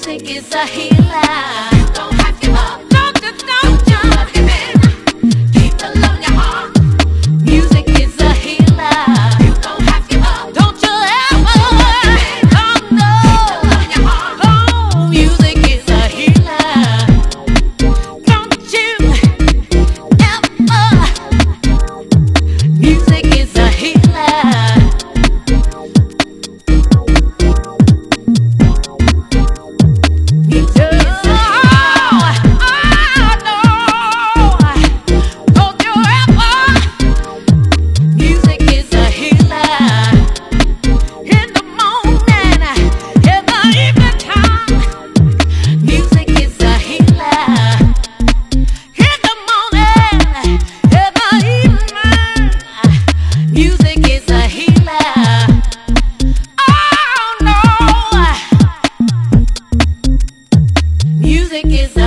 Music is a healer. You don't have to give up. Don't just give in. Keep the love in your heart. Music is a healer. You don't have to give up. Don't you ever give in. No. Keep the love in your heart. Oh, music is a healer. Don't you ever. Music is a healer. Music is